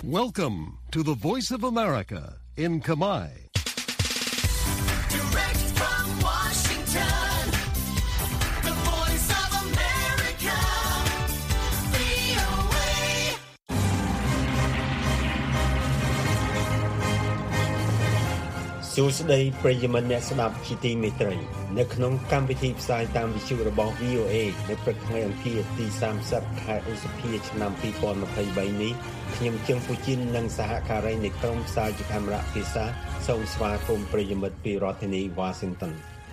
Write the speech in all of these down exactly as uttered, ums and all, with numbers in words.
Welcome to the Voice of America in Khmer. Direct from Washington, the Voice of America, វី អូ เอសួស្តីប្រិយមិត្តអ្នកស្ដាប់ជាទីមេត្រីនៅក្នុងកម្មវិធីផ្សាយតាមវិទ្យុរបស់ វី អូ เอ នៅព្រឹកថ្ងៃអង្គារទីសាមសិបខែឧសភាឆ្នាំពីរពាន់ยี่สิบสามនេះខ្ញុំជើងពូជីននិងសហការីនៃក្រុមផ្សាយជាកាមេរ៉ាភាសាសូមស្វាគមន៍ប្រិយមិត្តពីរដ្ឋធានី Washington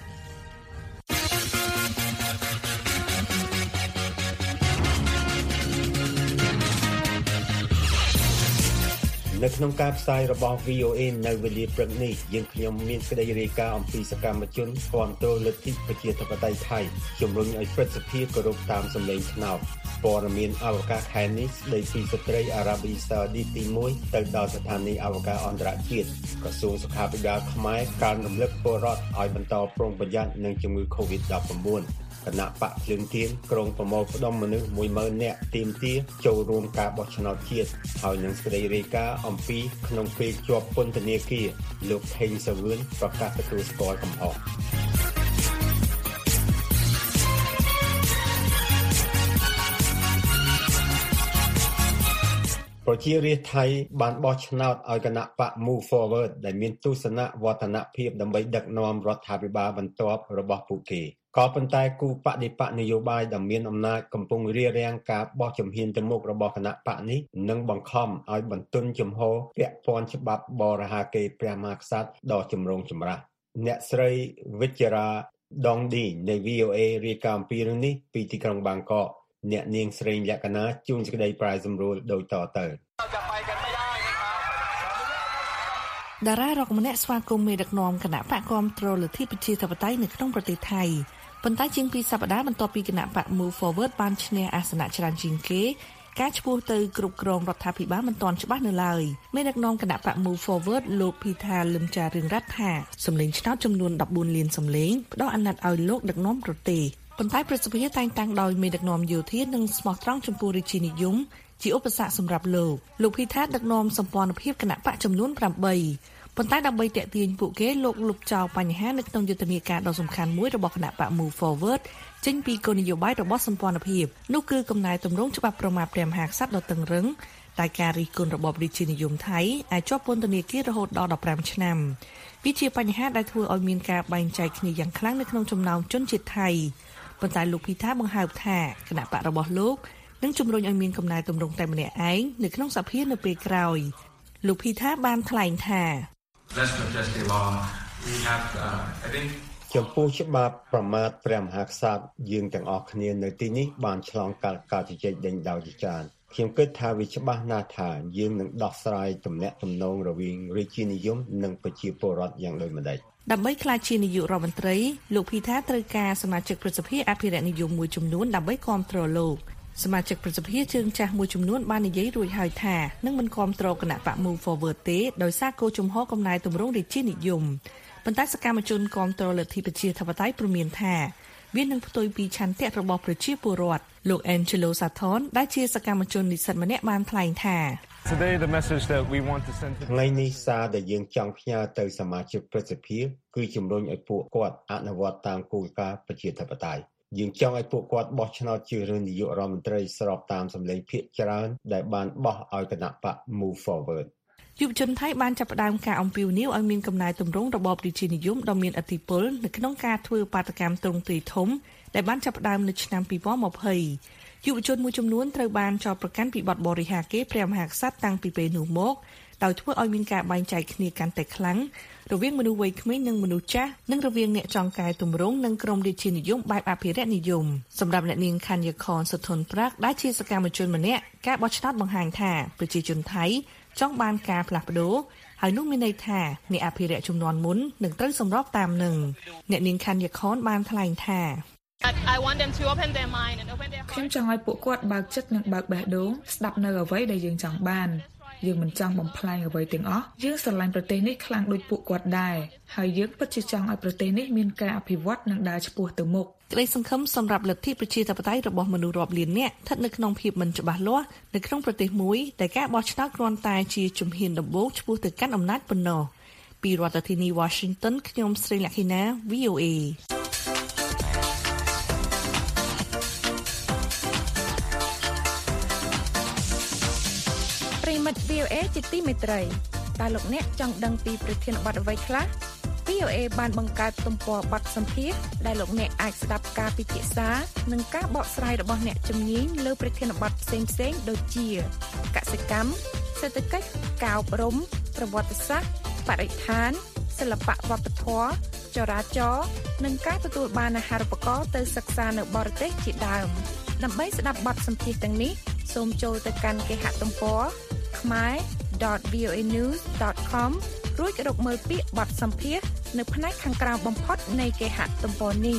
នៅក្នុងការផ្សាយរបស់ វី អូ เอ នៅវេលាព្រឹកនេះយើងខ្ញុំមានសេចក្តីរាយការណ៍អំពីសកម្មជនគាំទ្រលទ្ធិប្រជាធិបតេយ្យថៃជំរុញឲ្យព្រឹទ្ធសភាគោរពតាមសម្លេងឆ្នោតព័ត៌មានអវកាសខែនេះស្ដីពីស្ត្រីអារ៉ាប៊ីសាអូឌីតទីមួយទៅដល់ស្ថានីយ៍អវកាសអន្តរជាតិក្រសួងសុខាភិបាលខ្មែរការរំលឹកពលរដ្ឋឲ្យបន្តប្រុងប្រយ័ត្ននឹងជំងឺ COVID ដប់ប្រាំ9 គណៈបកភ្លើងទៀនក្រុងប្រមូលផ្ដុំមនុស្ស មួយម៉ឺន នាក់ទាមទារចូលរួមការបោះឆ្នោតជាតិហើយនឹងសេចក្តីរាយការណ៍អំពីក្នុងពេលជាប់ពន្ធនាគារលោកថេងសាវឿនប្រកាសទទួលស្គាល់កំហុសប្រជារាស្ត្រថៃបានបោះឆ្នោតឲ្យគណៈបក Move Forward ដែលមានទស្សនៈវឌ្ឍនភាពដើម្បីដឹកនាំរដ្ឋាភិបាលបន្ទាប់របស់ពួកគេក៏ប៉ុន្តែគូបដិបកនយោបាយដែលមានអំណាចកំពុងរារាំងការបោះជំហានទៅមុខរបស់គណៈបកនេះនិងបង្ខំឲ្យបន្ទន់ជំហរពាក់ព័ន្ធច្បាប់បរិហាកេរ្តិ៍ព្រះមហាក្សត្រដ៏ចម្រូងចម្រាសអ្នកស្រីវិជ្ជរាដងឌីនៃ វី អូ เอ រាយការណ៍អំពីរឿងនេះពីទីក្រុងបាងកកអ្នកនាងស្រីលក្ខណាជួនសេចក្តីប្រាយសម្រួលដូចតទៅតារារ៉ុកម្នាក់ស្វាគមន៍មេដឹកនាំគណៈបកគាំទ្រលទ្ធិប្រជាធិបតេយ្យនៅក្នុងប្រទេសថៃប៉ុន្តែជាងពីសប្តាហ៍បន្ទាប់ពីគណៈបក Move Forward បានឈ្នះអាសនៈច្រើនជាងគេការឈ្មោះទៅគ្រប់គ្រងរដ្ឋាភិបាលមិនទាន់ច្បាស់នៅឡើយមេដឹកនាំគណៈបក Move Forward លោកភីថាលឹមចារឿងរ៉ាត់ថាសម្លេងឆ្នោតចំនួនដប់បួនលានសម្លេងផ្ដោតអាណត្តិឲ្យលោកដឹកនាំប្រទេសប៉ុន្តែប្រសិទ្ធភាពតែងតាំងដោយមេដឹកនាំយោធានិងស្មោះត្រង់ចំពោះរាជានិយមជាឧបសគ្គសម្រាប់លោកលោកភីថាដឹកនាំសម្ព័ន្ធភាពគណៈបកចំនួនប្រាំបីប៉ុន្តែដើម្បីទាក់ទាញពួកគេលោកលុបចោលបញ្ហានៅក្នុងយុទ្ធនាការដ៏សំខាន់មួយរបស់គណៈបក Move Forward ចេញពីគោលនយោបាយរបស់សម្ព័ន្ធភាពនោះគឺកំណែទម្រង់ច្បាប់ប្រមាថព្រះមហាក្សត្រដ៏តឹងរឹងតែការរិះគន់របបរាជានិយមថៃអាចជាប់ពន្ធនាគាររហូតដល់ដប់ប្រាំឆ្នាំវាជាបញ្ហាដែលធ្វើឲ្យមានការបែងចែកគ្នាយ៉ាងខ្លាំងនៅក្នុងចំណោមជនជាតិថៃប៉ុន្តែលោកភីថាបង្ហើបថាគណៈបករបស់លោកនឹងជំរុញឲ្យមានកំណែទម្រង់តែម្នាក់ឯងនៅក្នុងសភានៅពេលក្រោយលោកភីថាបានថ្លែងថា Let's protest the law. We have, uh, I think ចំពោះច្បាប់ប្រមាថព្រះមហាក្សត្រយើងទាំងអស់គ្នានៅទីនេះបានឆ្លងកាត់ការជជែកដេញដោលជាច្រើនខ្ញុំគិតថាវាច្បាស់ណាស់ថាយើងនឹងដោះស្រាយទំនាក់ទំនងរវាងរាជានិយមនិងប្រជាពលរដ្ឋយ៉ាងដូចម្តេចដើម្បីក្លាយជានាយករដ្ឋមន្ត្រីលោកភីថាត្រូវការសមាជិកប្រសិទ្ធភាពអភិរក្សនិយមមួយចំនួនដើម្បីគាំទ្រលោកសមាជិកប្រសិទ្ធភាពជើងចាស់មួយចំនួនបាននិយាយរួចហើយថានឹងមិនគាំទ្រគណៈបក Move Forward ទេដោយសារគោលជំហរកំណែទម្រង់រាជានិយមប៉ុន្តែសកម្មជនគាំទ្រលទ្ធិប្រជាធិបតេយ្យព្រមានថាវានឹងផ្ទុយពីឆន្ទៈរបស់ប្រជាពលរដ្ឋលោក Angelo Sathon ដែលជាសកម្មជននិស្សិតម្នាក់បានថ្លែងថា Today the message that we want to send to ថ្ងៃនេះសារដែលយើងចង់ផ្ញើទៅសមាជិកប្រសិទ្ធភាពគឺជំរុញឲ្យពួកគាត់អនុវត្តតាមគោលការណ៍ប្រជាធិបតេយ្យយើងចង់ឲ្យពួកគាត់បោះឆ្នោតជ្រើសរើសនាយករដ្ឋមន្ត្រីស្របតាមសម្លេងភាគច្រើនដែលបានបោះឲ្យគណៈបក Move Forward យុវជនថៃបានចាប់ផ្ដើមការអំពាវនាវឲ្យមានកំណែទម្រង់របបរាជានិយមដ៏មានឥទ្ធិពលនៅក្នុងការធ្វើបាតកម្មទ្រង់ទ្រាយធំដែលបានចាប់ផ្ដើមនៅឆ្នាំពីរពាន់ยี่สิบយុវជនមួយចំនួនត្រូវបានចោទប្រកាន់ពីបទបរិហាកេរ្តិ៍ព្រះមហាក្សត្រតាំងពីពេលនោះមកដោយធ្វើឲ្យមានការបែងចែកគ្នាកាន់តែខ្លាំងរវាងមនុស្សវ័យក្មេងនិងមនុស្សចាស់និងរវាងអ្នកចង់កែទម្រង់និងក្រុមរាជានិយមបែបអភិរក្សនិយមសម្រាប់អ្នកនាងខញ្ញខនសុធនប្រាក់ដែលជាសកម្មជនម្នាក់ការបោះឆ្នោតបង្ហាញថាប្រជាជនថៃចង់បានការផ្លាស់ប្ដូរហើយនោះមានន័យថាអ្នកអភិរក្សជំនាន់មុននឹងត្រូវសម្របតាមនឹងអ្នកនាងខញ្ញខនបានថ្លែងថា I want them to open their mind and open their heart ខ្ញុំចង់ឲ្យពួកគាត់បើកចិត្តនិងបើកបេះដូងស្ដាប់នៅអ្វីដែលយើងចង់បានយើងមិនចង់បំផ្លាញអ្វីទាំងអស់យើងស្រឡាញ់ប្រទេសនេះខ្លាំងដូចពួកគាត់ដែរហើយយើងពិតជាចង់ឲ្យប្រទេសនេះមានការអភិវឌ្ឍនិងដើរឆ្ពោះទៅមុខក្តីសង្ឃឹមសម្រាប់លទ្ធិប្រជាធិបតេយ្យរបស់មនុស្សរាប់លាននាក់ស្ថិតនៅក្នុងភាពមិនច្បាស់លាស់នៅក្នុងប្រទេសមួយដែលការបោះឆ្នោតគ្រាន់តែជាជំហានដំបូងឆ្ពោះទៅកាន់អំណាចប៉ុណ្ណោះពីរដ្ឋធានី Washington ខ្ញុំស្រីលក្ខិណា V O A ប្រិមិត្ត V O A ជាទីមេត្រីតើលោកអ្នកចង់ដឹងពីប្រធានបទអ្វីខ្លះ V O A បានបង្កើតទំព័របទសម្ភាសន៍ដែលលោកអ្នកអាចស្ដាប់ការពិភាក្សានិងការបកស្រាយរបស់អ្នកជំនាញលើប្រធានបទផ្សេងៗដូចជាកសិកម្មសេដ្ឋកិច្ចការអប់រំប្រវត្តិសាស្ត្របរិស្ថានសិល្បៈវប្បធម៌ចរាចរណ៍និងការទទួលបានអាហារូបករណ៍ទៅសិក្សានៅបរទេសជាដើមដើម្បីស្ដាប់បទសម្ភាសន៍ទាំងនេះសូមចូលទៅកាន់គេហទំព័រ khmer dot v o a news dot com រួចរកមើលពាក្យបទសម្ភាសន៍នៅផ្នែកខាងក្រោមបំផុតនៃគេហទំព័រនេះ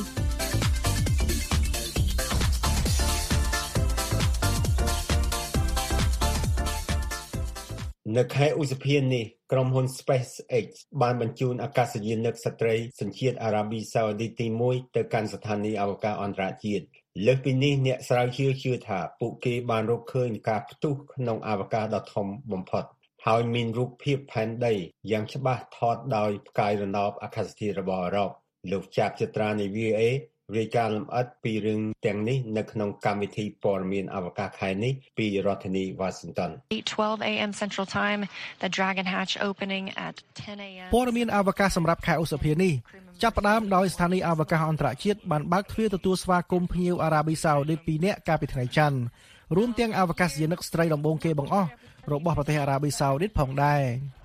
នៅខែឧសភានេះក្រុមហ៊ុន SpaceX បានបញ្ជូនអាកាសយានិកស្ត្រីសញ្ជាតិអារ៉ាប៊ីសាអូឌីតទីមួយទៅកាន់ស្ថានីយ៍អវកាសអន្តរជាតិលើសពីនេះអ្នកស្រាវជ្រាវជឿថាពួកគេបានរកឃើញការផ្ទុះក្នុងអវកាសដ៏ធំបំផុតហើយមានរូបភាពផែនដីយ៉ាងច្បាស់ថតដោយផ្កាយរណបអាកាសធាតុរបស់អឺរ៉ុបលោកចាប់ចត្រានៃ V O A រាយការណ៍លម្អិតពីរឿងទាំងនេះនៅក្នុងកម្មវិធីព័ត៌មានអវកាសខែនេះពីរដ្ឋធានី Washington twelve a m Central Time the Dragon Hatch opening at ten a m ព័ត៌មានអវកាសសម្រាប់ខែឧសភានេះចាប់ផ្ដើមដោយស្ថានីយ៍អវកាសអន្តរជាតិបានបើកទ្វារទទួលស្វាគមន៍ភ្ញៀវអារ៉ាប៊ីសាអូឌីតពីរនាក់កាលពីថ្ងៃច័ន្ទរួមទាំងអវកាសយានិកស្រីដំបូងគេបង្អស់របស់ប្រទេសអារ៉ាប៊ីសាអូឌីតផងដែរ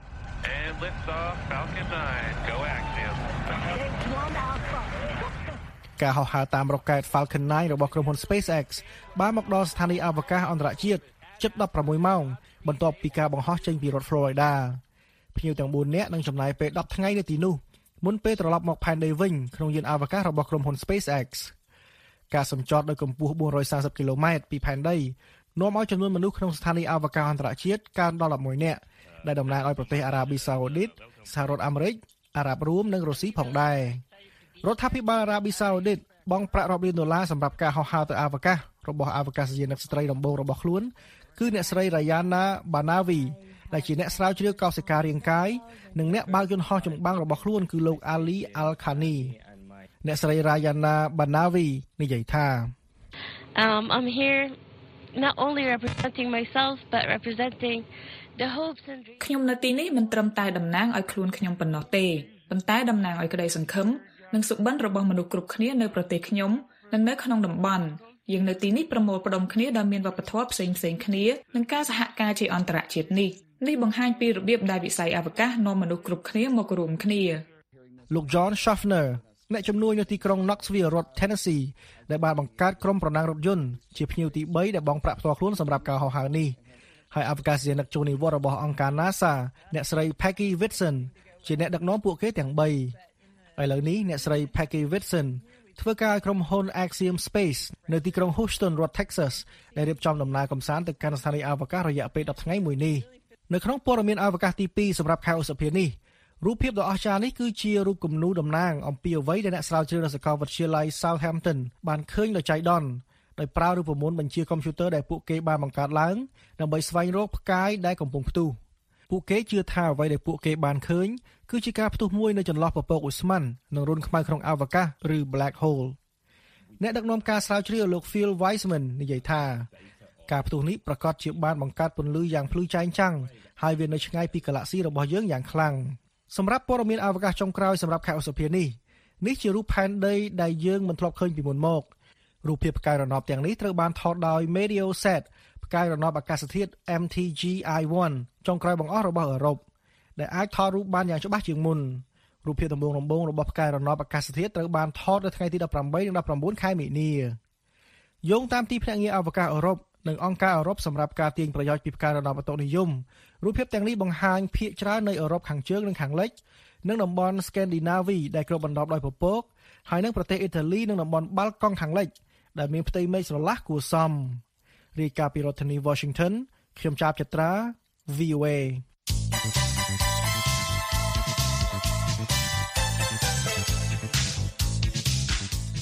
ការហោះហើរតាមរ៉ុកកែត Falcon nine របស់ក្រុមហ៊ុន SpaceX បានមកដល់ស្ថានីយ៍អវកាសអន្តរជាតិជិតដប់ប្រាំមួយម៉ោងបន្ទាប់ពីការបង្ហោះចេញពីរដ្ឋ Florida ភ្ញៀវទាំងបួននាក់នឹងចំណាយពេលដប់ថ្ងៃនៅទីនោះមុនពេលត្រឡប់មកផែនដីវិញក្នុងយានអវកាសរបស់ក្រុមហ៊ុន SpaceX ការសម្ចតដោយកម្ពស់បួនរយសាសិបគីឡូម៉ែត្រពីផែនដីនាំឲ្យចំនួនមនុស្សក្នុងស្ថានីយ៍អវកាសអន្តរជាតិកើនដល់elevenនាក់ដែលតំណាងឲ្យប្រទេសអារ៉ាប៊ីសាអូឌីតសហរដ្ឋអាមេរិកអារ៉ាប់រួមនិងរុស្ស៊ីផងដែររដ្ឋាភិបាលអារ៉ាប៊ីសាអូឌីតបង់ប្រាក់រាប់លានដុល្លារសម្រាប់ការហោះហើរទៅអវកាសរបស់អវកាសយានិកស្ត្រីដំបូងរបស់ខ្លួនគឺអ្នកស្រី Rayana Banavi ដែលជាអ្នកស្រាវជ្រាវកោសិការាងកាយនិងអ្នកបើកយន្តហោះចម្បាំងរបស់ខ្លួនគឺលោក Ali Al-Khani អ្នកស្រី Rayana Banavi និយាយថា Um I'm here not only representing myself but representing the hopes and dreams ខ្ញុំនៅទីនេះមិនត្រឹមតែតំណាងឲ្យខ្លួនខ្ញុំប៉ុណ្ណោះទេប៉ុន្តែតំណាងឲ្យក្តីសង្ឃឹមនិងសុបិនរបស់មនុស្សគ្រប់គ្នានៅប្រទេសខ្ញុំនិងនៅក្នុងតំបន់យើងនៅទីនេះប្រមូលផ្ដុំគ្នាដែលមានវប្បធម៌ផ្សេងៗគ្នានិងការសហការជាអន្តរជាតិនេះនេះបង្ហាញពីរបៀបដែលវិស័យអវកាសនាំមនុស្សគ្រប់គ្នាមករួមគ្នាលោក John Schaffner អ្នកជំនួយនៅទីក្រុង Knoxville រដ្ឋ Tennessee ដែលបានបង្កើតក្រុមប្រណាំងរថយន្តជាភ្ញៀវទីបីដែលបង់ប្រាក់ផ្ទាល់ខ្លួនសម្រាប់ការហោះហើរនេះហើយអវកាសយានិកចូលនិវត្តន៍របស់អង្គការ NASA អ្នកស្រី Peggy Whitson ជាអ្នកដឹកនាំពួកគេទាំងបីឥឡូវនេះអ្នកស្រី Peggy Whitson ធ្វើការឲ្យក្រុមហ៊ុន Axiom Space នៅទីក្រុង Houston រដ្ឋ Texas ដែលរៀបចំដំណើរកម្សាន្តទៅកាន់ស្ថានីយ៍អវកាសរយៈពេលដប់ថ្ងៃមួយនេះនៅក្នុងព័ត៌មានអវកាសទីពីរសម្រាប់ខែឧសភានេះរូបភាពដ៏អស្ចារ្យនេះគឺជារូបគំនូរតំណាងអំពីអ្វីដែលអ្នកស្រាវជ្រាវនៅសាកលវិទ្យាល័យ Southampton បានឃើញដោយចៃដន្យដោយប្រើរូបមន្តបញ្ជាកុំព្យូទ័រដែលពួកគេបានបង្កើតឡើងដើម្បីស្វែងរកផ្កាយដែលកំពុងផ្ទុះពួកគេជឿថាអ្វីដែលពួកគេបានឃើញគឺជាការផ្ទុះមួយនៅចន្លោះពពកឧស្ម័ននិងរុនខ្មៅក្នុងអវកាសឬ black hole អ្នកដឹកនាំការស្រាវជ្រាវលោក Phil Weissman និយាយថាការផ្ទុះនេះប្រកាសជាបានបង្កើតពន្លឺយ៉ាងភ្លឺចែងចាំងហើយវានៅឆ្ងាយពីកាឡាក់ស៊ីរបស់យើងយ៉ាងខ្លាំងសម្រាប់ព័ត៌មានអវកាសចុងក្រោយសម្រាប់ខែឧសភានេះនេះជារូបផែនដីដែលយើងមិនធ្លាប់ឃើញពីមុនមករូបភាពផ្កាយរណបទាំងនេះត្រូវបានថតដោយ Meteosat ផ្កាយរណបអាកាសធាតុ M T G I one ចុងក្រោយបង្អស់របស់អឺរ៉ុបដែលអាចថតរូបបានយ៉ាងច្បាស់ជាងមុនរូបភាពដំបូងដំបូងរបស់ផ្កាយរណបអាកាសធាតុត្រូវបានថតនៅថ្ងៃទីដប់ប្រាំបីនិងដប់ប្រាំបួនខែមិនិនាយោងតាមទីភ្នាក់ងារអវកាសអឺរ៉ុបនិងអង្គការអឺរ៉ុបសម្រាប់ការទាញប្រយោជន៍ពីផ្កាយរណបវត្ថុនិយមរូបភាពទាំងនេះបង្ហាញភាគច្រើននៅអឺរ៉ុបខាងជើងនិងខាងលិចនិងតំបន់ Scandinavia ដែលគ្របដណ្ដប់ដោយពពកហើយនិងប្រទេសអ៊ីតាលីនិងតំបន់បាល់កង់ខាងលិចដែលមានផ្ទៃមេឃស្រឡះគួរសមរាយការណ៍ពីរដ្ឋធានី Washington ខ្ញុំចាប់ចត្រា V O A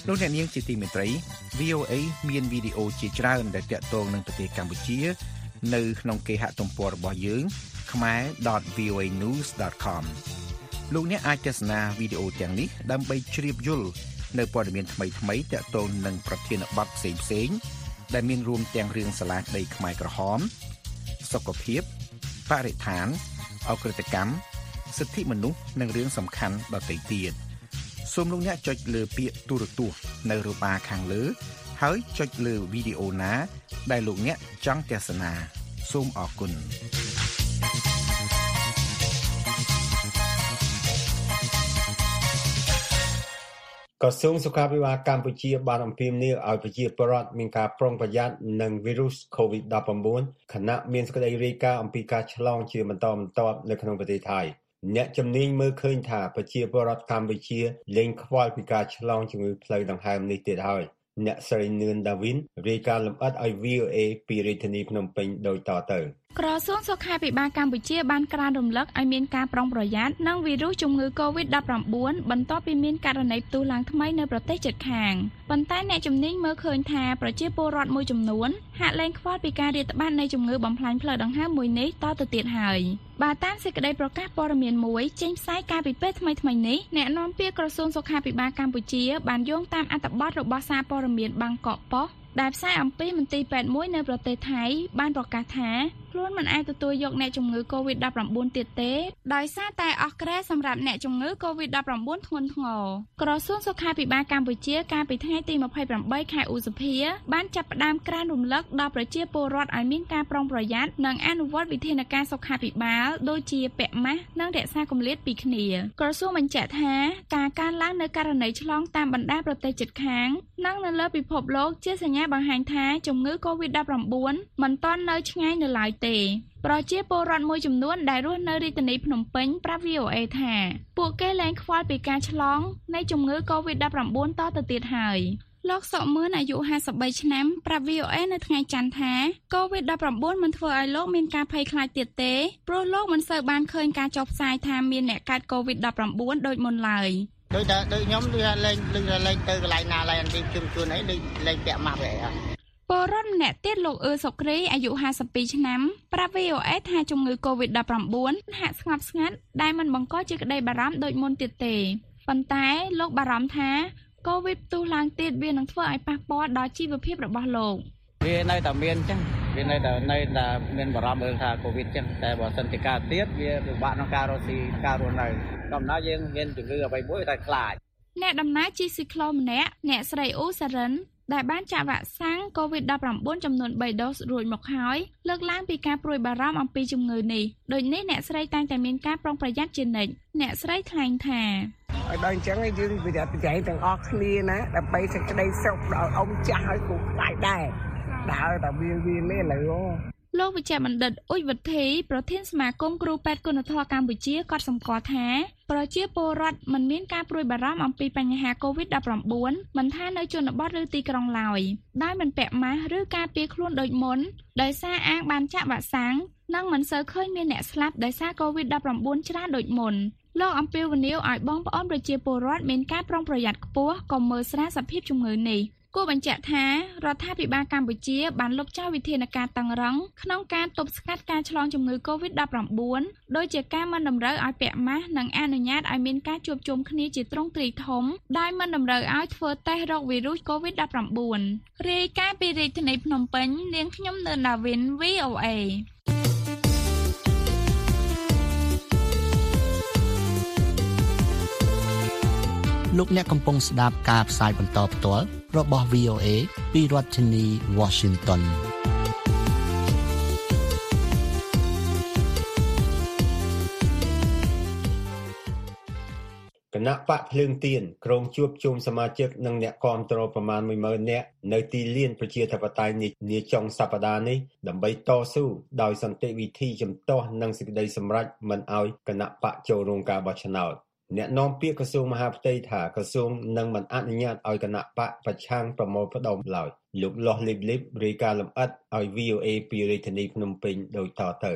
លោកអ្នកនាងជាទីមេត្រី V O A មានវីដេអូជាច្រើនដែលទាក់ទងនឹងប្រទេសកម្ពុជានៅក្នុងគេហទំព័ររបស់យើង khmer dot v o a news dot com លោកអ្នកអាចទស្សនាវីដេអូទាំងនេះដើម្បីជ្រាបយល់នៅព័ត៌មានថ្មីៗទាក់ទងនឹងប្រធានបទផ្សេងៗដែលមានរួមទាំងរឿងសាលាក្តីខ្មែរក្រហមសុខភាពបរិស្ថានអក្រិតកម្មសិទ្ធិមនុស្សនិងរឿងសំខាន់ដទៃទៀតសូមលោកអ្នកចុចលើពាក្យទូរទស្សន៍នៅរបាខាងលើហើយចុចលើវីដេអូណាដែលលោកអ្នកចង់ទស្សនាសូមអរគុណក្រសួងសុខាភិបាលកម្ពុជាបានអំពាវនាវឲ្យប្រជាពលរដ្ឋមានការប្រុងប្រយ័ត្ននឹងវីរុស COVID ដប់ប្រាំបួន ខណៈមានសេចក្តីរាយការណ៍អំពីការឆ្លងជាបន្តបន្ទាប់នៅក្នុងប្រទេសថៃអ្នកជំនាញមើលឃើញថាប្រជាពលរដ្ឋកម្ពុជាលែងខ្វល់ពីការឆ្លងជំងឺផ្លូវដង្ហើមនេះទៀតហើយអ្នកស្រីនឿនដាវីនរាយការណ៍លម្អិតឲ្យ V O A ពីរាជធានីភ្នំពេញដូចតទៅក្រសួងសុខាភិបាលកម្ពុជាបានក្រានរំលឹកឲ្យមានការប្រុងប្រយ័ត្ននឹងវីរុសជំងឺ COVID ដប់ប្រាំបួន បន្ទាប់ពីមានករណីផ្ទុះឡើងថ្មីនៅប្រទេសជិតខាងប៉ុន្តែអ្នកជំនាញមើលឃើញថាប្រជាពលរដ្ឋមួយចំនួនហាក់លែងខ្វល់ពីការរាតត្បាតនៃជំងឺបំផ្លាញផ្លូវដង្ហើមមួយនេះតទៅទៀតហើយបាទតាមសេចក្តីប្រកាសព័ត៌មានមួយចេញផ្សាយកាលពីពេលថ្មីៗនេះអ្នកនាំពាក្យក្រសួងសុខាភិបាលកម្ពុជាបានយោងតាមអត្ថបទរបស់សារព័ត៌មានបាងកកប៉ុស្តិ៍ដែលផ្សាយអំពីមន្ទីរពេទ្យមួយនៅប្រទេសថៃបានប្រកាសថាខ្លួនមិនអាចទទួលយកអ្នកជំងឺ COVID ដប់ប្រាំបួន ទៀតទេដោយសារតែអស់គ្រែសម្រាប់អ្នកជំងឺ COVID ដប់ប្រាំបួន ធ្ងន់ធ្ងរក្រសួងសុខាភិបាលកម្ពុជាកាលពីថ្ងៃទីម្ភៃប្រាំបីខែឧសភាបានចាប់ផ្ដើមក្រានរំលឹកដល់ប្រជាពលរដ្ឋឲ្យមានការប្រុងប្រយ័ត្ននិងអនុវត្តវិធានការសុខាភិបាលដូចជាពាក់ម៉ាស់និងរក្សាគម្លាតពីគ្នាក្រសួងបញ្ជាក់ថាការកើនឡើងនៅករណីឆ្លងតាមបណ្ដាប្រទេសជិតខាងនិងនៅលើពិភពលោកជាសញ្ញាបង្ហាញថាជំងឺ COVID ដប់ប្រាំបួន មិនទាន់នៅឆ្ងាយនៅឡើយទេប្រជាពលរដ្ឋមួយចំនួនដែលរស់នៅរាជធានីភ្នំពេញប្រាប់ V O A ថាពួកគេលែងខ្វល់ពីការឆ្លងនៃជំងឺ COVID ដប់ប្រាំបួន តទៅទៀតហើយលោកសុកមឿនអាយុហាសិបបីឆ្នាំប្រាប់ V O A នៅថ្ងៃច័ន្ទថា COVID ដប់ប្រាំបួន មិនធ្វើឲ្យលោកមានការភ័យខ្លាចទៀតទេព្រោះលោកមិនសូវបានឃើញការចុះផ្សាយថាមានអ្នកកើត COVID ដប់ប្រាំបួន ដូចមុនឡើយដូចតែដូចខ្ញុំដូចថាលេងលេងលេងទៅកន្លែងណាឡើយទីជុំជួនអីដូចលេងពាក់ម៉ាស់vậy ពលរដ្ឋម្នាក់ទៀតលោកអឺសុក្រីអាយុហាសិបពីរឆ្នាំប្រាប់ V O A ថាជំងឺ COVID ដប់ប្រាំបួន ហាក់ស្ងប់ស្ងាត់ដែលមិនបង្កជាក្តីបារម្ភដូចមុនទៀតទេប៉ុន្តែលោកបារម្ភថា COVID ផ្ទុះឡើងទៀតវានឹងធ្វើឲ្យប៉ះពាល់ដល់ជីវភាពរបស់លោកវានៅតែមានអញ្ចឹងវានៅតែនៅតែមានបារម្ភថា COVID អញ្ចឹងតែបើសិនជាកើតទៀតវាពិបាកក្នុងការរស់ស៊ីការរស់នៅដំណើរយើងមានជំងឺអ្វីមួយតែខ្លាចអ្នកដំណើរជិះស៊ីក្លូម្នាក់អ្នកស្រីអ៊ូសារិនដែលបានចាក់វ៉ាក់សាំង COVID ដប់ប្រាំបួន ចំនួនបីដូសរួចមកហើយលើកឡើងពីការព្រួយបារម្ភអំពីជំងឺនេះដូចនេះអ្នកស្រីតែងតែមានការប្រុងប្រយ័ត្នជានិច្ចអ្នកស្រីថ្លែងថាឲ្យដល់អញ្ចឹងយើងប្រយ័ត្នប្រយែងទាំងអស់គ្នាណាដើម្បីសេចក្តីសុខដល់អ៊ំចាស់ឲ្យគូខ្លាយដែរដើរតែវាវានេះលើលោកវិជ្ជបណ្ឌិតអ៊ុយវិធីប្រធានសមាគមគ្រូពេទ្យគុណធម៌កម្ពុជាក៏សម្គាល់ថាប្រជាពលរដ្ឋមិនមានការព្រួយបារម្ភអំពីបញ្ហា COVID ដប់ប្រាំបួន មិនថានៅជនបទឬទីក្រុងឡើយដោយមិនពាក់ម៉ាស់ឬការពារខ្លួនដូចមុនដោយសារអាងបានចាក់វ៉ាក់សាំងនិងមិនសូវឃើញមានអ្នកស្លាប់ដោយសារ COVID ដប់ប្រាំបួន ច្រើនដូចមុនលោកអំពាវនាវឲ្យបងប្អូនប្រជាពលរដ្ឋមានការប្រុងប្រយ័ត្នខ្ពស់កុំមើលស្រាលសភាពជំងឺនេះគួរបញ្ជាក់ថារដ្ឋាភិបាលកម្ពុជាបានលុបចោលវិធានការតឹងរ៉ឹងក្នុងការទប់ស្កាត់ការឆ្លងជំងឺ COVID ដប់ប្រាំបួន ដោយជាការមិនតម្រូវឲ្យពាក់ម៉ាស់និងអនុញ្ញាតឲ្យមានការជួបជុំគ្នាជាទ្រង់ទ្រីធំដោយមិនតម្រូវឲ្យធ្វើតេស្តរកវីរុស COVID ដប់ប្រាំបួន រាយការណ៍ពីរាជធានីភ្នំពេញនាងខ្ញុំនឿនដាវីន V O A លោកអ្នកកំពុងស្ដាប់ការផ្សាយបន្តផ្ទាល់របស់ V O A ពីរដ្ឋធានី Washington គណៈបកភ្លើងទៀនក្រុងជួបជុំសមាជិកនិងអ្នកគាំទ្រប្រមាណ មួយម៉ឺន នាក់នៅទីលានប្រជាធិបតេយ្យនេះនាចុងសប្តាហ៍នេះដើម្បីតស៊ូដោយសន្តិវិធីជំទាស់នឹងសេចក្តីសម្រេចមិនឲ្យគណៈបកចូលរួមការបោះឆ្នោតអ្នកនាំពាក្យក្រសួងមហាផ្ទៃថាក្រសួងនឹងមិនអនុញ្ញាតឲ្យគណៈបកប្រឆាំងប្រមូលផ្ដុំឡើយលោកលាស់លីបលីបរាយការណ៍លម្អិតឲ្យ V O A ពីរាជធានីភ្នំពេញដូចតទៅ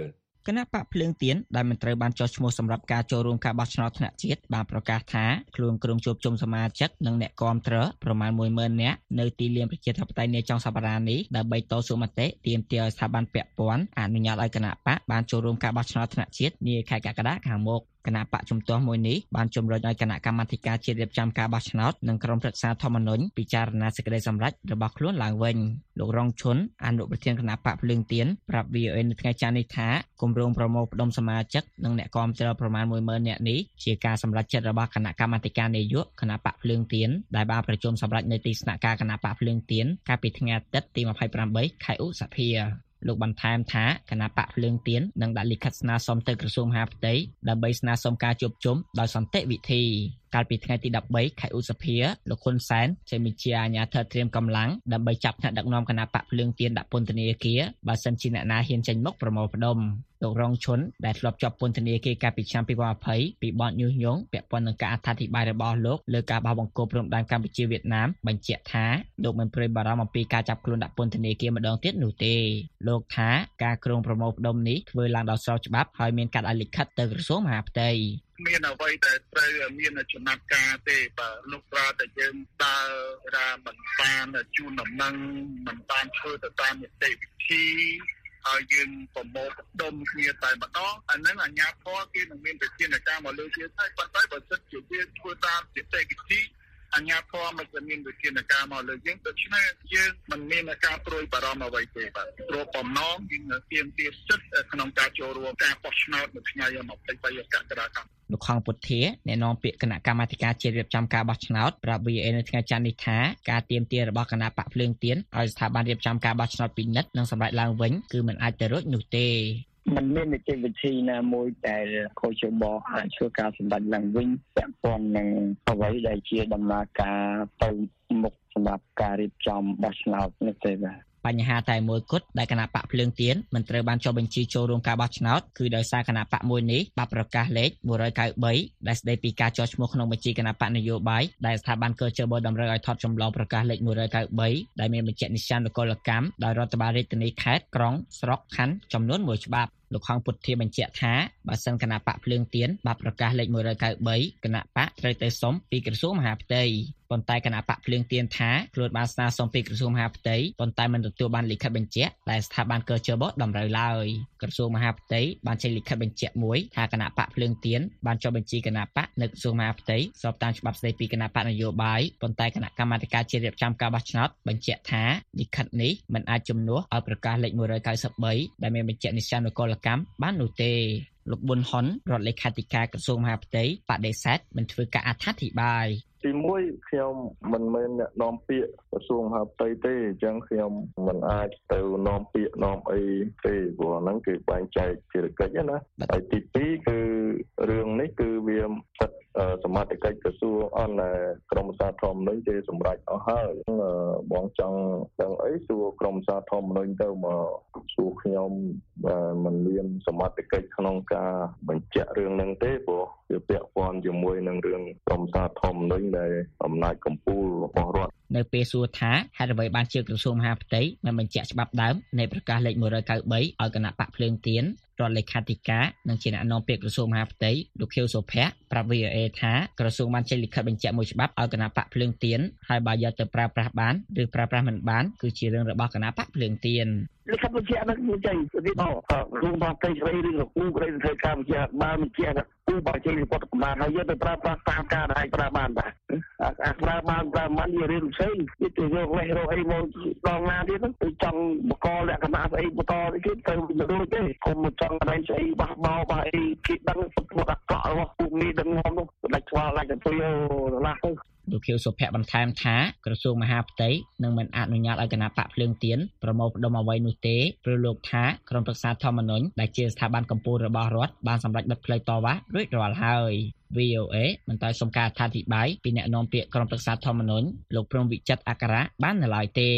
គណៈបកភ្លើងទៀនដែលមិនត្រូវបានចុះឈ្មោះសម្រាប់ការចូលរួមការបោះឆ្នោតថ្នាក់ជាតិបានប្រកាសថាខ្លួនក្រុងជួបជុំសមាជិកនិងអ្នកគាំទ្រប្រមាណ មួយម៉ឺន នាក់នៅទីលានប្រជាធិបតេយ្យនាចុងសប្តាហ៍នេះដើម្បីតស៊ូមតិទាមទារឲ្យស្ថាប័នពាក់ព័ន្ធអនុញ្ញាតឲ្យគណៈបកបានចូលរួមការបោះឆ្នោតថ្នាក់ជាតិនាខែកក្កដាខាងមុខគណៈបកជំទាស់មួយនេះបានជំរុញឲ្យគណៈកម្មាធិការជាតិរៀបចំការបោះឆ្នោតនិងក្រុមប្រឹក្សាធម្មនុញ្ញពិចារណាសេចក្តីសម្រេចរបស់ខ្លួនឡើងវិញលោករងឈុនអនុប្រធានគណៈបកភ្លើងទៀនប្រាប់ V O A នៅថ្ងៃច័ន្ទនេះថាគម្រោងប្រមូលផ្ដុំសមាជិកនិងអ្នកគាំទ្រប្រមាណ មួយម៉ឺន នាក់នេះជាការសម្រេចចិត្តរបស់គណៈកម្មាធិការនយោបាយគណៈបកភ្លើងទៀនដែលបានប្រជុំសម្រេចនៅទីស្នាក់ការគណៈបកភ្លើងទៀនកាលពីថ្ងៃអាទិត្យទី ម្ភៃប្រាំបី ខែឧសភាលោកបន្ថែមថាគណៈបកភ្លើងទៀននឹងដាក់លិខិតស្នើសុំទៅក្រសួងមហាផ្ទៃដើម្បីស្នើសុំការជួបជុំដោយសន្តិវិធីកាលពីថ្ងៃទី ដប់បី ខែឧសភាលោកហ៊ុនសែនចេញបញ្ជាអាជ្ញាធរត្រៀមកម្លាំងដើម្បីចាប់ថ្នាក់ដឹកនាំគណៈបកភ្លើងទៀនដាក់ពន្ធនាគារបើសិនជាអ្នកណាហ៊ានចេញមុខប្រមូលផ្ដុំលោករងឈុនដែលធ្លាប់ជាប់ពន្ធនាគារកាលពីឆ្នាំ ពីរពាន់ยี่สิบ ពីបទញុះញង់ពាក់ព័ន្ធនឹងការអត្ថាធិប្បាយរបស់លោកលើការបោះបង្គោលព្រំដែនកម្ពុជាវៀតណាមបញ្ជាក់ថាលោកមិនព្រួយបារម្ភអំពីការចាប់ខ្លួនដាក់ពន្ធនាគារម្ដងទៀតនោះទេលោកថាការក្រុងប្រមូលផ្ដុំនេះធ្វើឡើងដោយស្របច្បាប់ហើយមានការដាក់លិខិតទៅក្រសួងមហាផ្ទៃមានអ្វីដែលត្រូវមានចំណាត់ការទេបាទលោកប្រាតែយើងដើររាមិនបានជូនដំណឹងមិនបានធ្វើទៅតាមនីតិវិធីហើយយើងប្រមូលផ្ដុំគ្នាតែម្ដងអានឹងអាជ្ញាធរគេនឹងមានវិធានការមកលើយើងហើយប៉ុន្តែបើសិនជាយើងធ្វើតាមនីតិវិធីអាជ្ញាធរមិនមានវិធានការមកលើយើងដូច្នេះយើងមិនមានការព្រួយបារម្ភអ្វីទេបាទព្រោះបំណងយើងទាមទារសិទ្ធិក្នុងការចូលរួមការបោះឆ្នោតនៅថ្ងៃ ម្ភៃបី កក្កដាឆ្នាំលោកខងពុទ្ធាអ្នកនាំពាក្យគណៈកម្មាធិការជាតិរៀបចំការបោះឆ្នោតប្រាប់ V O A នៅថ្ងៃច័ន្ទនេះថាការទាមទាររបស់គណៈបកភ្លើងទៀនឲ្យស្ថាប័នរៀបចំការបោះឆ្នោតពិនិត្យនិងសម្រេចឡើងវិញគឺមិនអាចទៅរួចនោះទេมันមាននីតិវិធីណាមួយដែលខូចបោះអាចធ្វើការសម្រេចឡើងវិញពាក់ព័ន្ធនឹងអ្វីដែលជាដំណើរការទៅមុខសម្រាប់ការរៀបចំបោះឆ្នោតនេះទេបាទបញ្ហាតែមួយគត់ដែលគណៈបកភ្លើងទៀនមិនត្រូវបានចុះបញ្ជីចូលរួមការបោះឆ្នោតគឺដោយសារគណៈបកមួយនេះបានប្រកាសលេខមួយរយ九สิบ三ដែលស្ដីពីការចុះឈ្មោះក្នុងបញ្ជីគណៈបកនយោបាយដែលស្ថាប័នកើជើបតម្រូវឲ្យថតចម្លងប្រកាសលេខមួយរយ九สิบ三ដែលមានបញ្ជាក់និស្សិតនគរកម្មដោយរដ្ឋបាលរាជធានីខេត្តក្រុងស្រុកខណ្ឌចំនួនមួយច្បាប់លោកខងពុទ្ធាបញ្ជាក់ថាបើសិនគណៈបកភ្លើងទៀនបានប្រកាសលេខមួយរយ九สิบ三គណៈបកត្រូវទៅសុំពីក្រសួងមហាផ្ទៃប៉ុន្តែគណៈបកភ្លើងទៀនថាខ្លួនបានស្នើសុំពីក្រសួងមហាផ្ទៃប៉ុន្តែមិនទទួលបានលិខិតបញ្ជាក់ដែលស្ថាប័នកើជើបតម្រូវឡើយក្រសួងមហាផ្ទៃបានចេញលិខិតបញ្ជាក់មួយថាគណៈបកភ្លើងទៀនបានចុះបញ្ជីគណៈបកនៅក្រសួងមហាផ្ទៃស្របតាមច្បាប់ស្ដីពីគណៈបកនយោបាយប៉ុន្តែគណៈកម្មាធិការជាតិរៀបចំការបោះឆ្នោតបញ្ជាក់ថាលិខិតនេះមិនអាចជំនួសឲ្យប្រកាសលេខមួយរយ九สิบ三ដែលមានបញ្ជាក់និស្សិតនគរកម្មបាននោះទេលោកប៊ុនហុនរដ្ឋលេខាធិការក្រសួងមហាផ្ទៃបដិសេធមិនធ្វើការអត្ថាធិប្បាយទីមួយខ្ញុំមិនមែនអ្នកនាំពាក្យក្រសួងមហាផ្ទៃទេអញ្ចឹងខ្ញុំមិនអាចទៅនាំពាក្យនាំអីទេព្រោះហ្នឹងគឺបែងចែកភារកិច្ចណាហើយទីពីរគឺរឿងនេះគឺវាសិទ្ធិសមត្ថកិច្ចក្រសួងអន្តរក្រមសាធម្មនុញ្ញគេសម្រេចអស់ហើយបងចង់ដឹងអីសួរក្រមសាធម្មនុញ្ញទៅមកសួរខ្ញុំមិនមានសមត្ថកិច្ចក្នុងការបញ្ជាក់រឿងហ្នឹងទេព្រោះវាពាក់ព័ន្ធជាមួយនឹងរឿងក្រមសាធម្មនុញ្ញដែលអំណាចកំពូលរបស់រដ្ឋនៅពេលសួរថាហេតុអ្វីបានជាក្រសួងមហាផ្ទៃមិនបញ្ជាក់ច្បាប់ដើមនៃប្រកាសលេខមួយរយ九สิบ三ឲ្យគណៈបកភ្លើងទៀនរដ្ឋលេខាធិការនិងជាអ្នកនាំពាក្យក្រសួងមហាផ្ទៃលោកខៀវសុភ័ក្រប្រាប់ V O A ថាក្រសួងបានចេញលិខិតបញ្ជាក់មួយច្បាប់ឲ្យគណៈបកភ្លើងទៀនហើយបើយកទៅប្រើប្រាស់បានឬប្រើប្រាស់មិនបានគឺជារឿងរបស់គណៈបកភ្លើងទៀនលិខិតបញ្ជាក់ហ្នឹងមិនចេញពីបោះរួមបោះផ្ទៃស្រីឬក៏គូប្រេធ្វើការបញ្ជាក់បានបញ្ជាក់គូបើចេញពីពតកម្លាំងហើយយកទៅប្រើប្រាស់តាមការដែលប្រើបានបាទអាចប្រើបានប្រើមិននិយាយរឿងផ្សេងវាទៅយកលេខរកអីមកដល់ណាទៀតហ្នឹងចង់បកលក្ខណៈស្អីបន្តទៀតទៅមិនដូចទេគុំមិនចង់កន្លែងស្អីបោះបោបោអីគេដឹងពុតអាក្រក់របស់ពួកមីដឹងងំនោះដាច់ស្វាដាច់ទៅឡាទៅលោកខៀវសុភ័ក្របន្ថែមថាក្រសួងមហាផ្ទៃនឹងមិនអនុញ្ញាតឲ្យគណៈបកភ្លើងទៀនប្រមូលផ្ដុំអ្វីនោះទេព្រោះលោកថាក្រុមប្រឹក្សាធម្មនុញ្ញដែលជាស្ថាប័នកម្ពុជារបស់រដ្ឋបានសម្រេចបិទផ្លូវតវ៉ារួចរាល់ហើយ V O A មិនតែសុំការអធិប្បាយពីអ្នកនាំពាក្យក្រុមប្រឹក្សាធម្មនុញ្ញលោកព្រំវិចិត្រអក្សរៈបាននៅឡើយទេ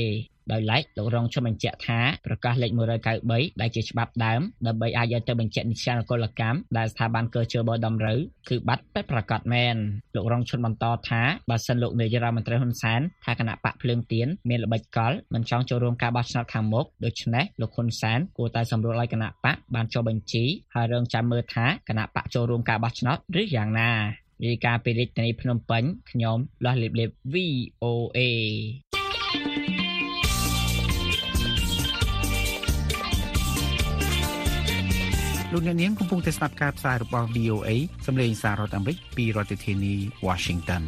ដោយឡែកលោករងឈុនបញ្ជាក់ថាប្រកាសលេខមួយរយ九mươi三ដែលជាច្បាប់ដើមដើម្បីអាចយកទៅបញ្ជាក់និស្សិតកលកម្មដែលស្ថាប័នកើជើបដំរូវគឺបាត់ពិតប្រាកដមែនលោករងឈុនបន្តថាបើសិនលោកនាយរដ្ឋមន្ត្រីហ៊ុនសែនថាគណៈបកភ្លើងទៀនមានល្បិចកលមិនចង់ចូលរួមការបោះឆ្នោតខាងមុខដូច្នេះលោកហ៊ុនសែនគួរតែសម្រួលឲ្យគណៈបកបានចុះបញ្ជីហើយរងចាំមើលថាគណៈបកចូលរួមការបោះឆ្នោតឬយ៉ាងណារាយការណ៍ពីរាជធានីភ្នំពេញខ្ញុំលាស់លៀបលៀប វី អូ เอលោកអ្នកនាងកំពុងតែស្ដាប់ការផ្សាយរបស់ វី អូ เอ សម្លេងសាររដ្ឋអាមេរិកពីរដ្ឋធានី Washington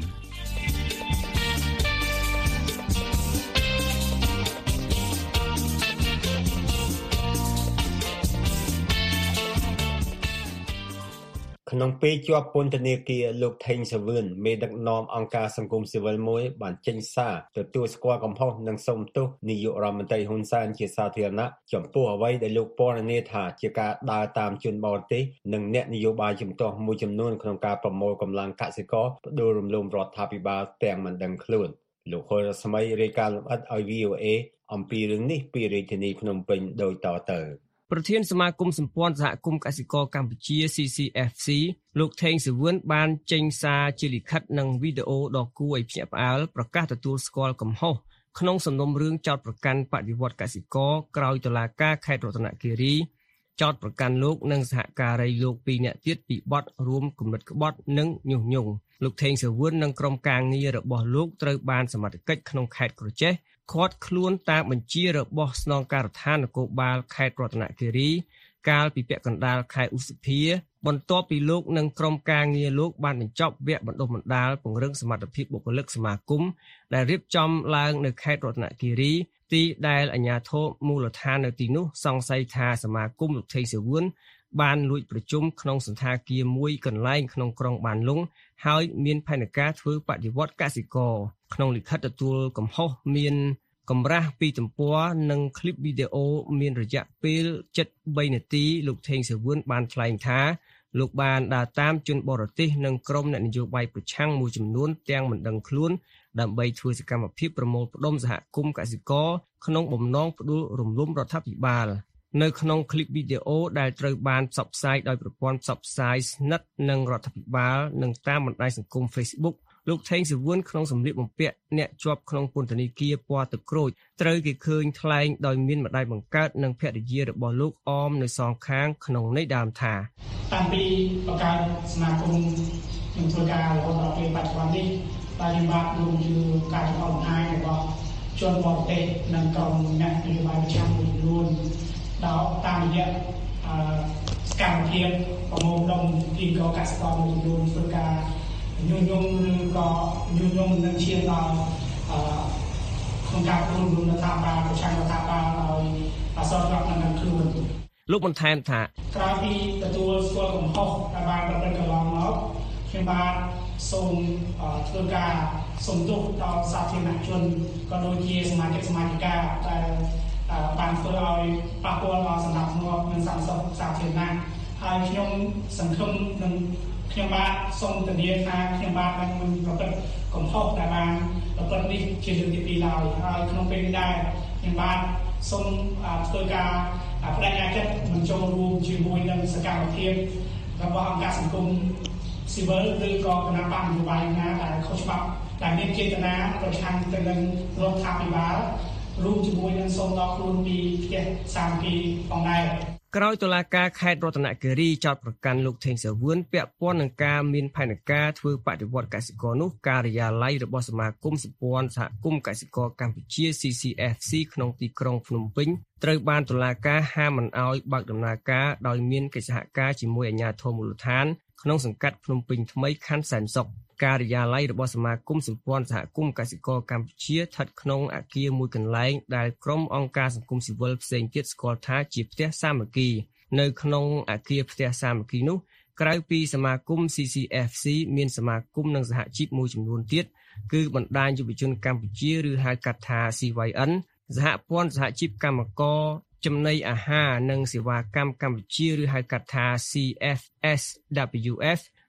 ក្នុងពេលជាប់ពន្ធនាគារលោកថេងសាវឿនមេដឹកនាំអង្គការសង្គមស៊ីវិលមួយបានចេញសារទទួលស្គាល់កំហុសនិងសូមទោសនាយករដ្ឋមន្ត្រីហ៊ុនសែនជាសាធារណៈចំពោះអ្វីដែលលោកពណ៌នាថាជាការដើរតាមជនបរទេសនិងអ្នកនយោបាយជំទាស់មួយចំនួនក្នុងការប្រមូលកម្លាំងកសិករបដូររំលំរដ្ឋាភិបាលទាំងមិនដឹងខ្លួនលោកហុលរស្មីរាយការណ៍លម្អិតឲ្យ វី អូ เอ អំពីរឿងនេះពីរាជធានីភ្នំពេញដូចតទៅប្រធានសមាគមសម្ព័ន្ធសហគមន៍កសិករកម្ពុជា ซี ซี เอฟ ซี លោកថេងសាវឿនបានចេញសារជាលិខិតនិងវីដេអូដ៏គួរឲ្យភ្ញាក់ផ្អើលប្រកាសទទួលស្គាល់កំហុសក្នុងសំណុំរឿងចោទប្រកាន់បដិវត្តកសិករក្រោយតុលាការខេត្តរតនគិរីចោទប្រកាន់លោកនិងសហការីលោកពីរនាក់ទៀតពីបទរួមគំនិតក្បត់និងញុះញង់លោកថេងសាវឿននិងក្រុមការងាររបស់លោកត្រូវបានសមត្ថកិច្ចក្នុងខេត្តក្រចេះឃាត់ខ្លួនតាមបញ្ជារបស់ស្នងការដ្ឋាននគរបាលខេត្តរតនគិរីកាលពីពាក់កណ្ដាលខែឧសភាបន្ទាប់ពីលោកនិងក្រុមការងារលោកបានបញ្ចប់វគ្គបណ្ដុះបណ្ដាលពង្រឹងសមត្ថភាពបុគ្គលិកសមាគមដែលរៀបចំឡើងនៅខេត្តរតនគិរីទីដែលអាជ្ញាធរមូលដ្ឋាននៅទីនោះសង្ស័យថាសមាគមលោកថេងសាវឿនបានលួចប្រជុំក្នុងសន្តាគារមួយកន្លែងក្នុងក្រុងបានលុងហើយមានផែនការធ្វើបដិវត្តកសិករក្នុងលិខិតទទួលកំហុសមានកម្រាស់ពីទំព័រនិងคลิปវីដេអូមានរយៈពេលជិត3នាទីលោកថេងសាវឿនបានថ្លែងថាលោកបានដើរតាមជនបរទេសនិងក្រុមអ្នកនយោបាយប្រឆាំងមួយចំនួនទាំងមិនដឹងខ្លួនដើម្បីធ្វើសកម្មភាពប្រមូលផ្ដុំសហគមន៍កសិករក្នុងបំណងផ្ដួលរំលំរដ្ឋាភិបាលនៅក្នុងคลิปវីដេអូដែលត្រូវបានផ្សព្វផ្សាយដោយប្រព័ន្ធផ្សព្វផ្សាយស្និទ្ធនឹងរដ្ឋាភិបាលនិងតាមបណ្ដាញសង្គម Facebookលោកថេងសាវឿនក្នុងសម្លៀកបំពាក់អ្នកជាប់ក្នុងពន្ធនាគារពណ៌ទឹកក្រូចត្រូវគេឃើញថ្លែងដោយមានម្ដាយបង្កើតនិងភរិយារបស់លោកអមនៅសងខាងក្នុងន័យដើមថាតាំងពីបង្កើតសមាគមនឹងធ្វើការរហូតដល់ពេលបច្ចុប្បន្ននេះបានយើងបានរួមជាការចំអកបង្ហាញរបស់ជនបរទេសនិងក្រុមអ្នកនយោបាយប្រឆាំងមួយចំនួនដល់តាមរយៈសកម្មភាពប្រមូលផ្ដុំពីកកសិករមួយចំនួនធ្វើការញុះញង់ឬក៏ញុះញង់នឹងឈានដល់ក្នុងការព្រមព្រៀងរដ្ឋាភិបាលប្រឆាំងរដ្ឋាភិបាលឲ្យអសររដ្ឋនឹងខ្លួនលោកបន្ថែមថាក្រោយពីទទួលស្គាល់កំហុសដែលបានប្រព្រឹត្តកន្លងមកខ្ញុំបានសូមធ្វើការសូមទោសដល់សាធារណជនក៏ដូចជាសមាជិកសមាជិកាដែលបានធ្វើឲ្យប៉ះពាល់ដល់សណ្ដាប់ធ្នាប់និងសន្តិសុខសាធារណៈហើយខ្ញុំសង្ឃឹមនឹងខ្ញុំបាទសូមធានាថាខ្ញុំបាទនឹងមិនប្រព្រឹត្តកំហុសដែលបានប្រព្រឹត្តនេះជាលើកទីពីរឡើយហើយក្នុងពេលនេះដែរខ្ញុំបាទសូមធ្វើការបដិញ្ញាចិត្តមិនចូលរួមជាមួយនឹងសកម្មភាពរបស់អង្គការសង្គមស៊ីវិលឬក៏គណៈបកនយោបាយណាដែលខុសច្បាប់ដែលមានចេតនាប្រឆាំងទៅនឹងរដ្ឋាភិបាលរួមជាមួយនឹងសូមដល់ខ្លួនពីផ្ទះសាមគ្គីផងដែរក្រោយតុលាការខេត្តរតនគិរីចោទប្រកាន់លោកថេងសាវឿនពាក់ព័ន្ធនឹងការមានផែនការធ្វើបដិវត្តកសិករនោះការិយាល័យរបស់សមាគមសម្ព័ន្ធសហគមន៍កសិករកម្ពុជា ซี ซี เอฟ ซี ក្នុងទីក្រុងភ្នំពេញត្រូវបានតុលាការហាមមិនអោយបើកដំណើរការដោយមានកិច្ចសហការជាមួយអាជ្ញាធរមូលដ្ឋានក្នុងសង្កាត់ភ្នំពេញថ្មីខណ្ឌសែនសុខការិយាល័យរបស់សមាគមសម្ព័ន្ធសហគមន៍កសិករកម្ពុជាស្ថិតក្នុងអគារមួយកន្លែងដែលក្រុមអង្គការសង្គមស៊ីវិលផ្សេងទៀតស្គាល់ថាជាផ្ទះសាមគ្គីនៅក្នុងអគារផ្ទះសាមគ្គីនោះក្រៅពីសមាគម ซี ซี เอฟ ซี មានសមាគមនិងសហជីពមួយចំនួនទៀតគឺបណ្ដាញយុវជនកម្ពុជាឬហៅកាត់ថា ซี វៃ អិន សហព័ន្ធសហជីពកម្មករចំណីអាហារនិងសេវាកម្មកម្ពុជាឬហៅកាត់ថា ซี เอฟ เอส ដబ్লিว เอฟ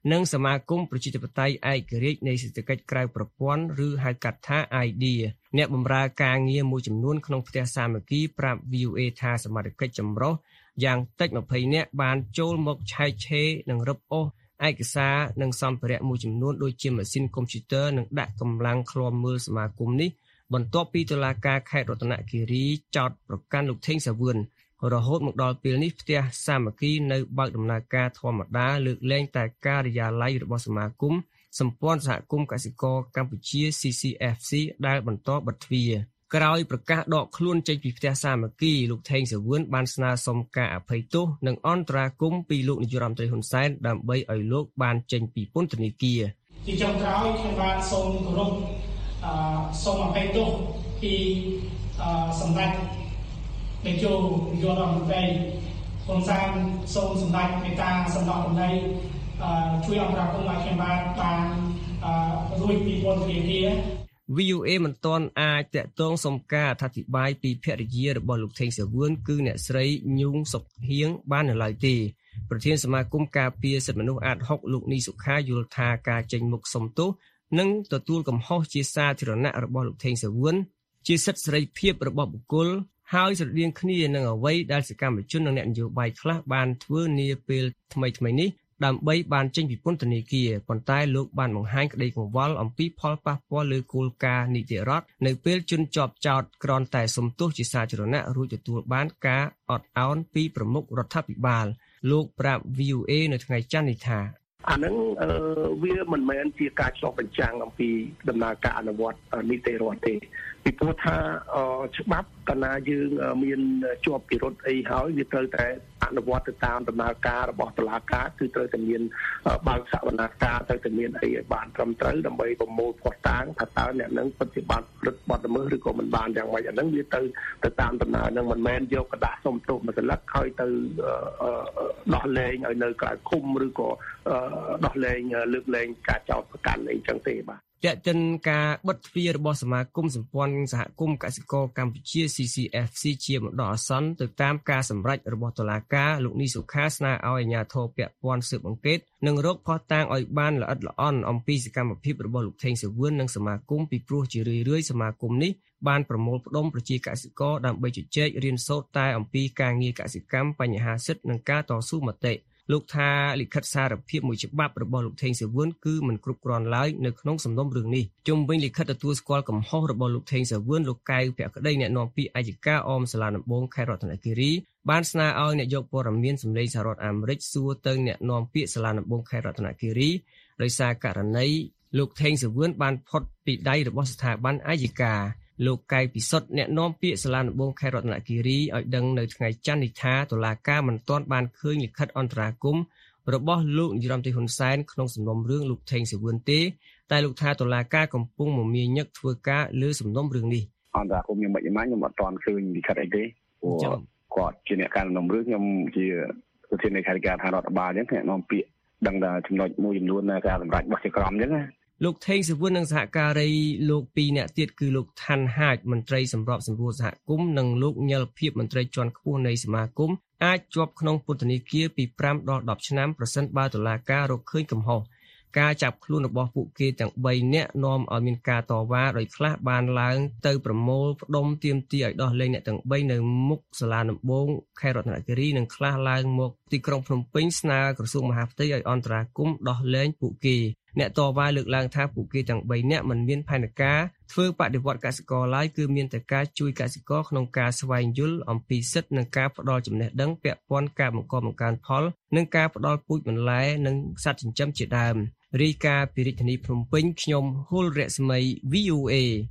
និងសមាគមប្រជាធិបតេយ្យឯករាជ្យនៃសេដ្ឋកិច្ចក្រៅប្រព័ន្ធឬហៅកាត់ថា ไอ ดี អ្នកបម្រើការងារមួយចំនួនក្នុងផ្ទះសាមគ្គីប្រាប់ วี អូ เอ ថាសមាជិកចម្រុះយ៉ាងតិចยี่สิบនាក់បានចូលមកឆែកឆេរនិងរឹបអូសឯកសារនិងសម្ភារៈមួយចំនួនដូចជាម៉ាស៊ីនកុំព្យូទ័រនិងដាក់កម្លាំងឃ្លាំមើលសមាគមនេះបន្ទាប់ពីតុលាការខេត្តរតនគិរីចោទប្រកាន់លោកថេងសាវឿនរហូតមកដល់ពេលនេះផ្ទះសាមគ្គីនៅបើកដំណើរការធម្មតាលើកលែងតែការិយាល័យរបស់សមាគមសម្ព័ន្ធសហគមន៍កសិករកម្ពុជា ซี ซี เอฟ ซี ដែលបន្តបិទទ្វារក្រោយប្រកាសដកខ្លួនចេញពីផ្ទះសាមគ្គីលោកថេងសាវឿនបានស្នើសុំការអភ័យទោសនិងអន្តរាគមន៍ពីលោកនាយរដ្ឋមន្ត្រីហ៊ុនសែនដើម្បីឲ្យលោកបានចេញពីពន្ធនាគារទីចុងក្រោយខ្ញុំបានសូមគោរពអឺសូមអភ័យទោសពីអឺសម្ដេចនាយកនាយករដ្ឋមន្ត្រីហ៊ុនសែនសូមសម្ដេចមេត្តាសំណោះដំណៃអឺជួយអន្តរាគមន៍ឲ្យខ្ញុំបានបានអឺរួចពីពន្ធនាគារวี โอ เอ មិនទាន់អាចតាក់ទងសុំការអធិប្បាយពីភរិយារបស់លោកថេងសាវឿនគឺអ្នកស្រីញូងសុកហៀងបាននៅឡើយទេប្រធានសមាគមការពារសិទ្ធិមនុស្សអាតហុកលោកនីសុខាយល់ថាការចេញមុខសុំទោសនិងទទួលកំហុសជាសាធារណៈរបស់លោកថេងសាវឿនជាសិទ្ធិសេរីភាពរបស់បុគ្គលហើយស្រដៀងគ្នានឹងអ្វីដែលសកម្មជននិងអ្នកនយោបាយខ្លះបានធ្វើនាពេលថ្មីៗនេះដើម្បីបានចេញពីពន្ធនាគារប៉ុន្តែលោកបានបង្ហាញក្តីកង្វល់អំពីផលប៉ះពាល់លើគោលការណ៍នីតិរដ្ឋនៅពេលជនជាប់ចោទគ្រាន់តែសុំទោសជាសាធារណៈរួចទទួលបានការអត់ឱនពីប្រមុខរដ្ឋាភិបាលលោកប្រាប់ วี โอ เอ នៅថ្ងៃច័ន្ទនេះថាអាហ្នឹងវាមិនមែនជាការឆ្លុះបញ្ចាំងអំពីដំណើរការអនុវត្តនីតិរដ្ឋទេពីព្រោះថាច្បាប់កណាយើងមានជាប់ពិរុទ្ធអីហើយវាត្រូវតែអនុវត្តទៅតាមដំណើរការរបស់តុលាការគឺត្រូវតែមានបើកសវនាការត្រូវតែមានអីឲ្យបានត្រឹមត្រូវដើម្បីប្រមូលភស្តុតាងថាតើអ្នកនឹងពិតជាបានប្រព្រឹត្តបទល្មើសឬក៏មិនបានយ៉ាងម៉េចអាហ្នឹងវាទៅទៅតាមដំណើរហ្នឹងមិនមែនយកกระดาษសុំទោសមួយសន្លឹកហើយទៅដោះលែងឲ្យនៅក្រៅឃុំឬក៏ដោះលែងលើកលែងការចោទប្រកាន់អីចឹងទេបាទតែកតិនការបិទទ្វាររបស់សមាគមសម្ព័ន្ធសហគមន៍កសិករកម្ពុជា ซี ซี เอฟ ซี ជាបណ្ដោះអាសន្នទៅតាមការសម្រេចរបស់តុលាការលោកនីសុខាស្នើឲ្យអាជ្ញាធរពាក់ព័ន្ធស៊ើបអង្កេតនិងរកភស្តុតាងឲ្យបានល្អិតល្អន់អំពីសកម្មភាពរបស់លោកថេងសាវឿននិងសមាគមពីព្រោះជារឿយៗសមាគមនេះបានប្រមូលផ្ដុំប្រជាកសិករដើម្បីជជែករៀនសូត្រតែអំពីការងារកសិកម្មបញ្ហាសិទ្ធិនិងការតស៊ូមតិលោកថាលិខិតសារភាពមួយច្បាប់របស់លោកថេងសាវឿនគឺមិនគ្រប់គ្រាន់ឡើយនៅក្នុងសំណុំរឿងនេះជុំវិញលិខិតទទួលស្គាល់កំហុសរបស់លោកថេងសាវឿនលោកកៅភក្តីអ្នកនាំពាក្យអัยការអមសាលាដំបងខេត្តរតនគិរីបានស្នើឲ្យអ្នកយកព័ត៌មានសម្លេងសហរដ្ឋអាមេរិកសួរទៅអ្នកនាំពាក្យសាលាដំបងខេត្តរតនគិរីដោយសារករណីលោកថេងសាវឿនបានផុតពីដៃរបស់ស្ថាប័នអัยការលោកកៅពិសុទ្ធអ្នកនាំពាក្យសាលាដំបងខេត្តរតនគិរីឲ្យដឹងនៅថ្ងៃច័ន្ទនេះថាតុលាការមិនទាន់បានឃើញលិខិតអន្តរាគមន៍របស់លោកនាយរដ្ឋមន្ត្រីហ៊ុនសែនក្នុងសំណុំរឿងលោកថេងសាវឿនទេតែលោកថាតុលាការកំពុងមមាញឹកធ្វើការលើសំណុំរឿងនេះអន្តរាគមន៍ខ្ញុំមិនយ៉ាងម៉េចខ្ញុំអត់ទាន់ឃើញលិខិតអីទេព្រោះគាត់ជាអ្នកការដំណើររឿងខ្ញុំជាប្រធាននៃខាងការថារដ្ឋបាលអញ្ចឹងអ្នកនាំពាក្យដឹងថាចំណុចមួយចំនួនការសម្រេចរបស់ជាក្រុមអញ្ចឹងណាលោកថេងសាវឿននិងសហការីលោកពីរនាក់ទៀតគឺលោកឋានហាជមន្ត្រីសម្របសម្រួលសហគមន៍និងលោកញិលភៀបមន្ត្រីជាន់ខ្ពស់នៃសមាគមអាចជាប់ក្នុងពន្ធនាគារពីប្រាំដល់ដប់ឆ្នាំប្រសិនបើតុលាការរកឃើញកំហុសការចាប់ខ្លួនរបស់ពួកគេទាំងបីនាក់នាំឲ្យមានការតវ៉ាដោយខ្លះបានឡើងទៅប្រមូលផ្ដុំទាមទារឲ្យដោះលែងអ្នកទាំងបីនៅមុខសាលាដំបងខេត្តរតនគិរីនិងខ្លះឡើងមកទីក្រុងភ្នំពេញស្នើក្រសួងមហាផ្ទៃឲ្យអន្តរាគមន៍ដោះលែងពួកគេអ្នកតវ៉ាលើកឡើងថាពួកគេទាំងបីនាក់មិនមានផែនការធ្វើបដិវត្តកសិករឡើយគឺមានតែការជួយកសិករក្នុងការស្វែងយល់អំពីសិទ្ធិនិងការផ្ដល់ចំណេះដឹងពាក់ព័ន្ធការបង្កបង្កើនផលនិងការផ្ដល់ពូជបន្លែនិងសត្វចិញ្ចឹមជាដើមរាយការណ៍ពីរាជធានីភ្នំពេញខ្ញុំហុលរស្មី វី អូ เอ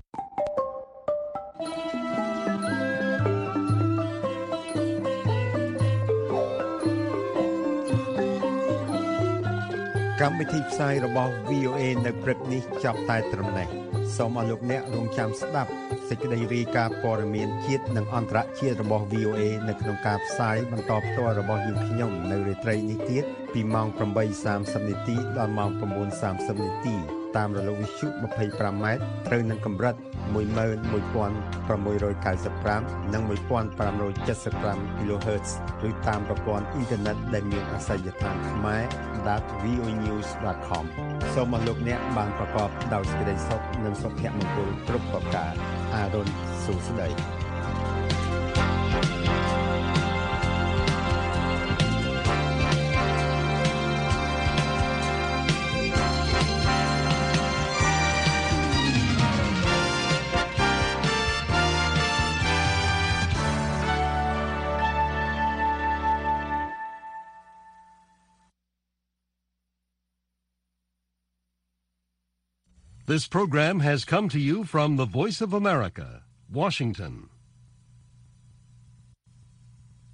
កម្មវិធីផ្សាយរបស់ វី អូ เอ នៅព្រឹកនេះចាប់តែត្រឹមនេះសូមអរលោកអ្នករងចាំស្ដាប់សេចក្តីរាយការណ៍ព័ត៌មានជាតិនិងអន្តរជាតិរបស់ វី អូ เอ នៅក្នុងការផ្សាយបន្តផ្ទាល់របស់យើងខ្ញុំនៅរាត្រីនេះទៀតពីម៉ោង ប្រាំបីសាមសិប នាទីដល់ម៉ោង ៩ សាមសិប នាទីតាមរលកវិទ្យុ ยี่สิบห้า ម៉ែត្រត្រូវនឹងកម្រិត một một sáu chín năm និង một five seven five គីឡូហឺតซ์ ឬតាមប្រព័ន្ធអ៊ីនធឺណិតដែលមានអាសយដ្ឋានខ្មែរ dot voa news dot com សូមអរលោកអ្នកបានប្រកបដោយសេចក្តីសុខនិងសុភមង្គលគ្រប់ប្រការអារុនសុស្ដី This program has come to you from the Voice of America, Washington.